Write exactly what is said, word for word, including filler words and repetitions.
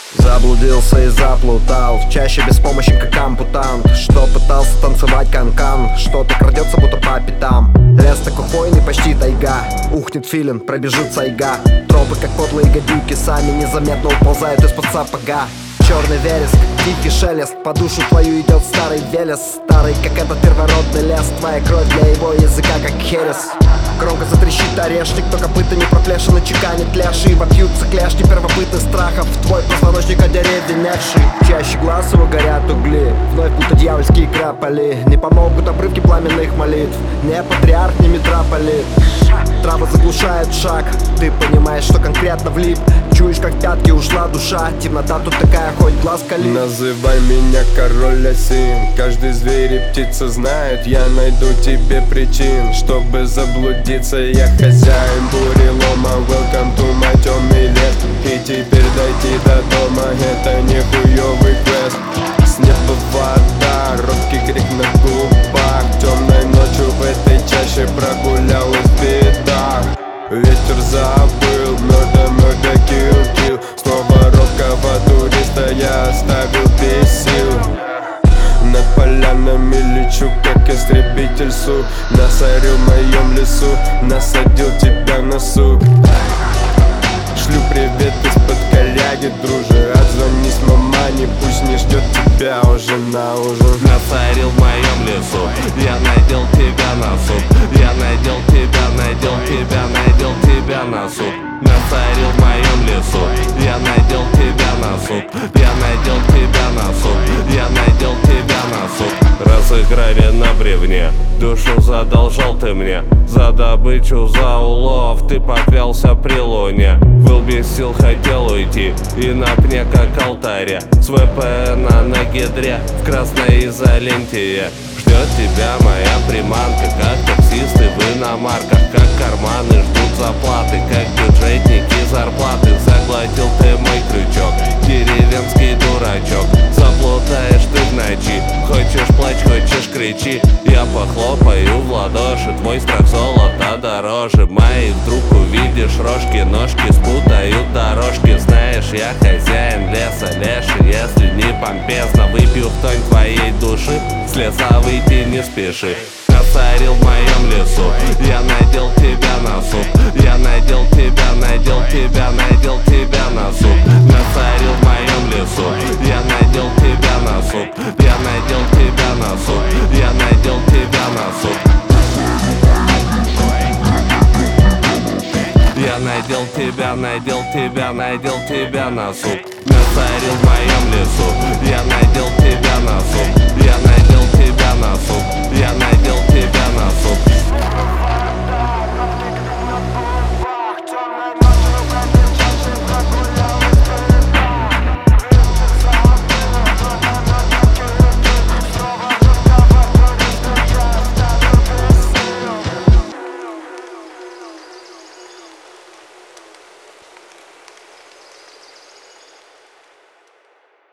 Заблудился и заплутал в чаще беспомощен, как ампутант, что пытался танцевать канкан, что-то крадется, будто по пятам. Лес такой хвойный, почти тайга. Ухнет филин, пробежит сайга. Тропы, как подлые гадюки, сами незаметно уползают из-под сапога. Черный вереск, тихий шелест, по душу твою идет старый велес. Старый, как этот первородный лес, твоя кровь для его языка, как херес. Громко затрещит орешник, то копытами проплешины чеканит ляши. Вопьются клешни первобытных страхов, твой позвоночник одеревеневший. Чаще глаз его горят угли, вновь будто дьявольские крапали. Не помогут обрывки пламенных молитв, не патриарх, не митрополит. Трава заглушает шаг, ты понимаешь, что конкретно влип. Чуешь, как в пятки ушла душа, темнота тут такая, хоть глаз кали. Называй меня король Асин, каждый зверь и птица знает. Я найду тебе причин, чтобы заблудиться. Я хозяин бурелома, welcome to my темный лес. И теперь дойти до дома, это не хуёвый квест. С неба вода, робкий крик на губах. Темной ночью в этой чаще прогулялась беда. Ветер забыл, murder, murder, kill, kill. Снова робкого туриста я оставил без сил. Над полянами лечу, как истребитель Су. Насорил в моем лесу, насадил тебя на сук. Шлю привет из-под коряги, друже. Отзвонись мамане, пусть не ждет тебя уже на ужин. Насорил в моем лесу, я найдел тебя на суп. Я найдел тебя, найдел тебя, найдел тебя на суп. Насорил в моем лесу, я найдел тебя на суп. Я найдел тебя на суп, я найдел тебя на суп. Разыграли на бревне, душу задолжал ты мне. За добычу, за улов ты поклялся при луне. Был без сил, хотел уйти, и на пне как алтаря. С ВПНа на гидре, в красной изоленте. Ждет тебя моя приманка, как таксисты в иномарках. Как карманы ждут заплаты, как бюджетники зарплаты. Заглотил ты мой крючок, деревенский дурачок. Заплутаешь ты в ночи, хочешь плачь, хочешь кричи. Я похлопаю в ладоши, твой страх золота дороже. Мои вдруг увидишь рожки, ножки спутают дорожки. Знаешь, я хозяин леса, леший, если не помпезно. Выпью в тонь твоей души, с леса выйти не спеши. Насорил в моем лесу, я найдел тебя на суп. Я найдел тебя, найдел тебя, найдел тебя на суп. Насорил в моем лесу, я найдел тебя на суп. Я найдел тебя на суп, я найдел тебя на суп. Я найдел тебя, найдел тебя, найдел тебя на суп. Насорил в моем лесу, я найдел тебя на суп. Я найдел тебя на суп, я найдел тебя на суп.